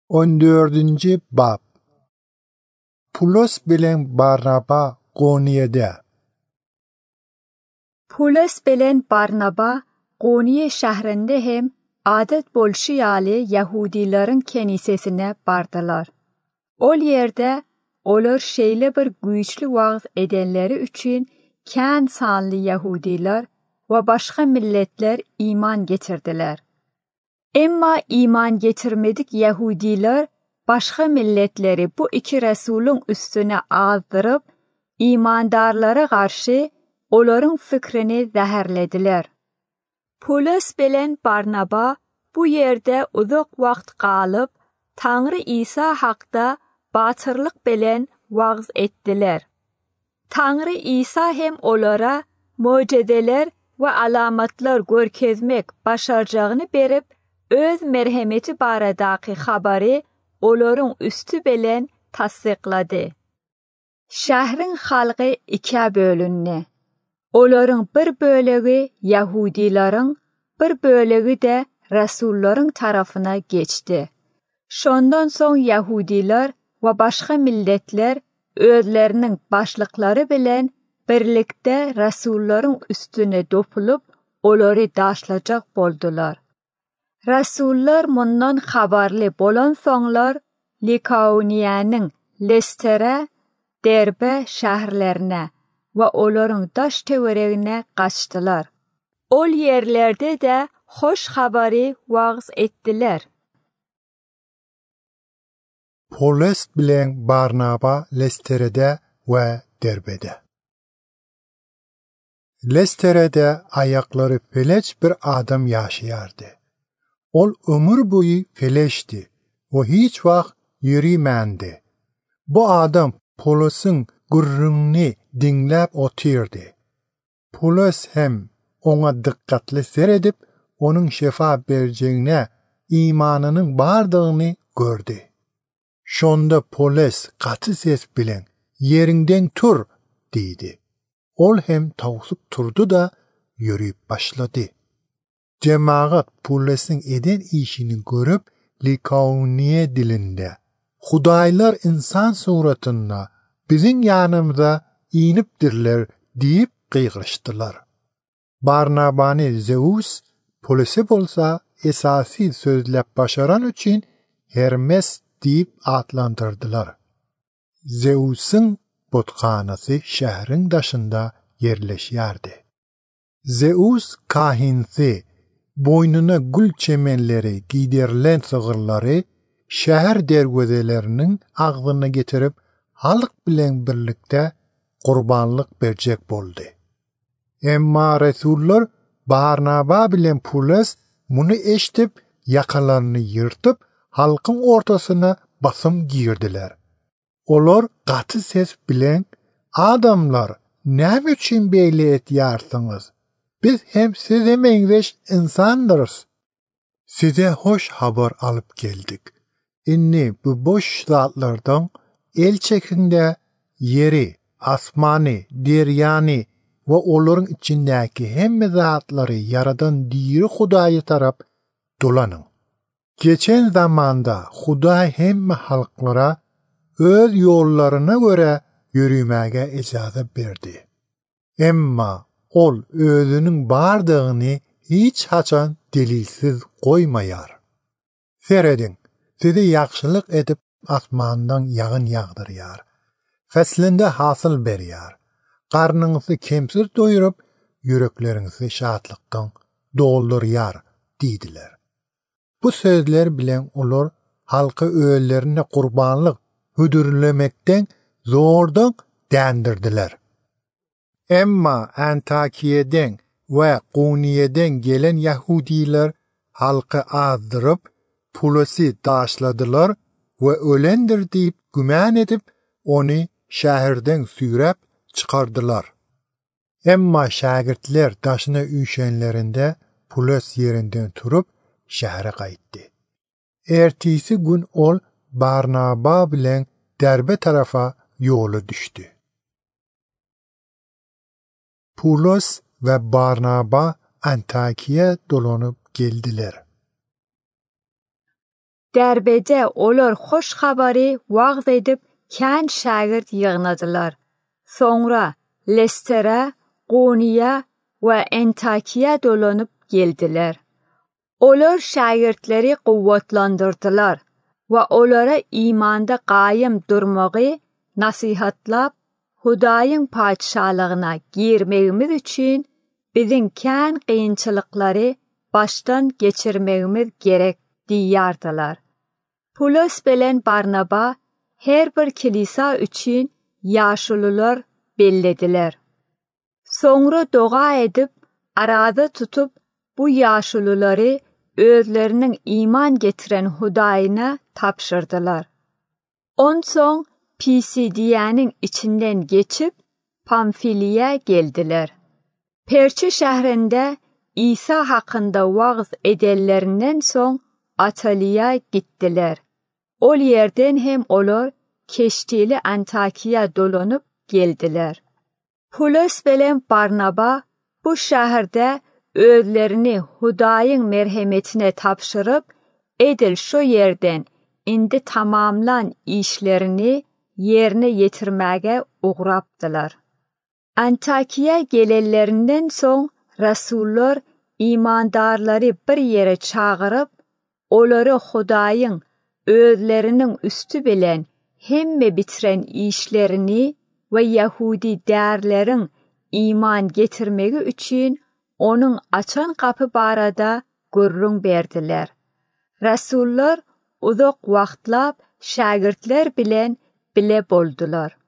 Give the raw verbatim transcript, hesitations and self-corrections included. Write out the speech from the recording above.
on dördüncü bab. Pulos bilen Barnaba Qoniye'de. Pulos bilen Barnaba Qoniye şehrinde hem adet bolşiyalı Yahudilerin kenisesine bardılar. Ol yerde olur şeyle bir güçlü vaaz edenleri üçün kən sanlı Yahudiler ve başka milletler iman getirdiler. Emma iman getirmedik Yahudiler başka milletleri bu iki Resulün üstüne azdırıp imandarlara karşı onların fikrini zehirlediler. Pulos bilen Barnaba bu yerde uzak vakt kalıp Tanrı İsa hakta batırlık bilen vaaz ettiler. Tanrı İsa hem onlara mucizeler ve alamatlar görkezmek başaracağını berip öz merhameti baradaki haberi onların üstü bilen tasdiqladı. Şehrin halkı iki bölünne. Onların bir bölüğü Yahudilerin, bir bölüğü de Resullerin tarafına geçti. Şondan son Yahudiler ve başka milletler özlerinin başlıkları bilen birlikte Resullerin üstüne dopulup onları daşlayacak boldular. Resuller bundan haberli bolan sonlar Likaoniye'nin Listere, Derbe şehirlerine ve onların daş tevereğine kaçtılar. Ol yerlerde de hoş haberi vaaz ettiler. Pulos bilen Barnaba Listere'de ve Derbe'de. Listere'de ayakları felç bir adam yaşayardı. Ol ömür boyu felçti. O hiç vakt yürümendi. Bu adam Pulos'un gurrunu dinlep oturdu. Pulos hem ona dikkatli seyredip onun şefa vereceğine imanının bardığını gördü. Şonda Pulos katı ses bilen yerinden tur dedi. Ol hem tavsup turdu da yürüyüp başladı. Cemaat Pulos'un eden işini görüp Likaoniye dilinde Hudaylar insan suratında bizim yanımıza inipdirler deyip kıygırıştılar. Barnaba'nı Zeus, Pulos'u bolsa esasi sözlep başaran için Hermes deyip adlandırdılar. Zeus'un butxanası şehrin dışında yerleşirdi. Zeus kahinsi, boynuna gül çemenleri giydirilen sığırları şehir dervezelerinin ağzına getirip halk bilen birlikte kurbanlık verecek boldu. Emma Resuller Barnaba bilen Pulos bunu eşitip yakalarını yırtıp halkın ortasına basım girdiler. Olar katı ses bilen adamlar ne için böyle etyarsınız? Biz hem siz hem engeş insandırız. Size hoş haber alıp geldik. İnni bu boş zatlardan el çekinde yeri, asmanı, deryani ve onların içindeki hem zatları yaradan diri Hudayı taraf dolanın. Geçen zamanda Huday hem halklara öz yollarına göre yürümeye icazet verdi. Emma ol özünün bardığını hiç haçan delilsiz koymayar. Seyredin, sizi yaxşılık edip asmandan yağın yağdırıyar. Feslinde hasıl beriyar. Karnınızı kemsiz doyurup, yüreklerinizi şatlıktan dolduruyar, dediler. Bu sözler bilen olur, halkı öğüllerine kurbanlık hüdürlemekten zordan dendirdiler. Emma Antakiye'den ve Qoniye'den gelen Yahudiler halkı azdırıp Pulos'u taşladılar ve ölendir deyip güman edip onu şehirden sürüp çıkardılar. Emma şagirtler taşına üşenlerinde Pulos yerinden turup şehre kayıttı. Ertesi gün ol Barnaba bilen Derbe tarafa yolu düştü. Pulos ve Barnaba Antakiye dolanıp geldiler. Dərbədə onlar xoş xəbəri vağz edib kən şagird yığnadılar. Sonra Lesterə, Qoniyə və Antakiya dolanıb geldiler. Onlar şagirdləri quvvetlandırdılar və onlara imanda qayım durmağı nasihatlab, Hudayın padişahlığına girməyimiz üçün bizim kən qiyinçılıqları başdan geçirməyimiz gerek deyardılar. Pulos bilən Barnaba her bir kilisa üçün yaşılılar bellediler. Sonra dua edip arada tutup bu yaşılıları özlerinin iman getiren Hudayına tapşırdılar. Ondan Pisidiye'nin içinden geçip Pamfiliye geldiler. Perçi şehrinde İsa hakkında vaaz edenlerinden son Ataliya gittiler. O yerden hem olur keştiyle Antakiya dolanıp geldiler. Pulos bilen Barnaba bu şehirde özlerini Hudayın merhametine tapşırıp edil şu yerden indi tamamlan işlerini yerine yetirmeye uğraptılar. Antakiya gelellerinden son Resullar imandarları bir yere çağırıp onları Hudayın özlerinin üstü bilen hemme bitiren işlerini ve Yahudi değerlerin iman getirmeyi için onun açan kapı barada gurrun verdiler. Resullar uzak vaxtlap şagirdler bilen bile boldular.